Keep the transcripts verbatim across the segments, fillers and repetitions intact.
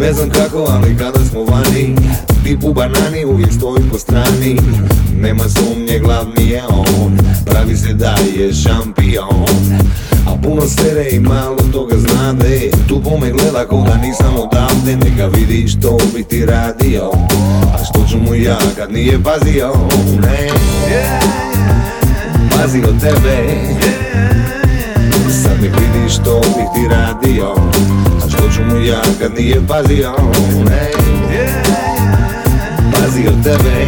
Ne znam kako, ali kada smo vani, tip u banani uvijek stoji po strani. Nema sumnje, glavni je on, pravi se da je šampion. A puno sere i malo toga znade, tu po me gleda ko da nisam odavde. Neka vidi što bi ti radio, a što ću mu ja kad nije pazio. Ne, pazio tebe, sad nek vidi što bi ti radio, a što ću mu ja kad nije pazio. Ne, pazio tebe,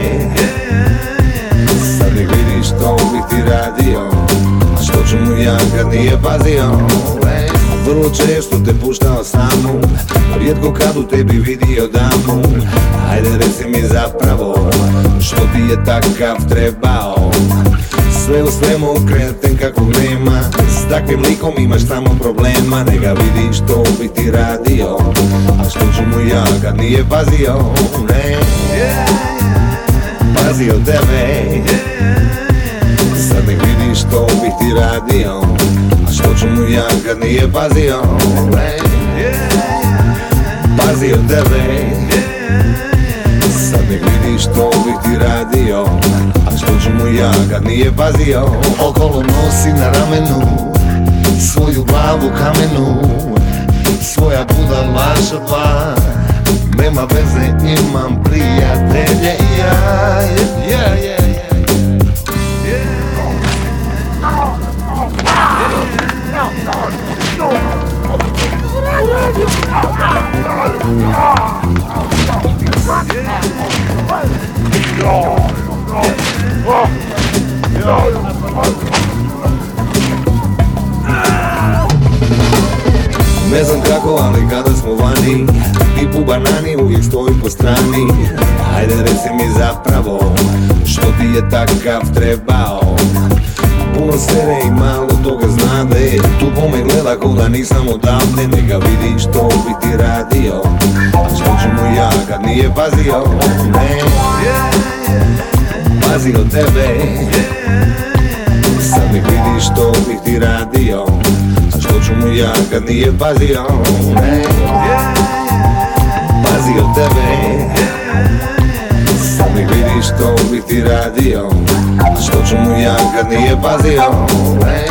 sad nek vidi što bi ti radio, a što ću mu ja kad nije pazio. Vrlo često te puštao samu, rijetko kad u tebi vidio damu. Ajde reci mi zapravo, što ti je takav trebao? Sve u svemu kreten kakvog nema, s takvim likom imaš samo problema. Neka vidi što bi ti radio, a što ću mu ja kad nije pazio. Ne, pazio tebe, sad nek vidi što bi ti radio, a što ću mu ja kad nije pazio. Ne, pazio tebe, sad nek vidi što bi ti radio, a što ću mu ja kad nije pazio. Okolo nosi na ramenu svoju glavu kamenu, svoja budalaša dva, nema veze, imam prijatelje. Ja, ja, ja, ja. Ne znam kako, ali kada smo vani, tip u banani uvijek stoji po strani. Ajde reci mi zapravo, što ti je takav trebao? Puno sere i malo toga znade, tu po me gleda ko da nisam odavde. Neka vidi što bi ti radio, a što ću mu ja kad nije pazio. Ne, pazio tebe, sad nek vidi što bi ti radio, a što ću mu ja kad nije pazio. Ne, pazio tebe, sad nek vidi što bi ti radio, a što ću mu ja kad nije pazio. Ne,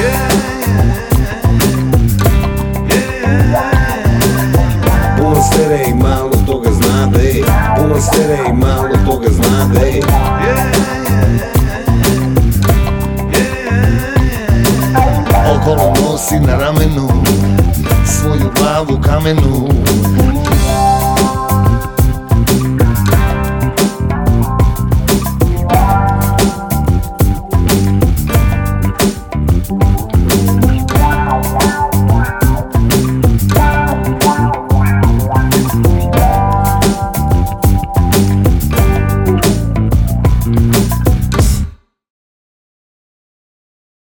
puno sere i malo toga znade, puno sere i malo toga znade. Okolo nosi na ramenu svoju glavu kamenu,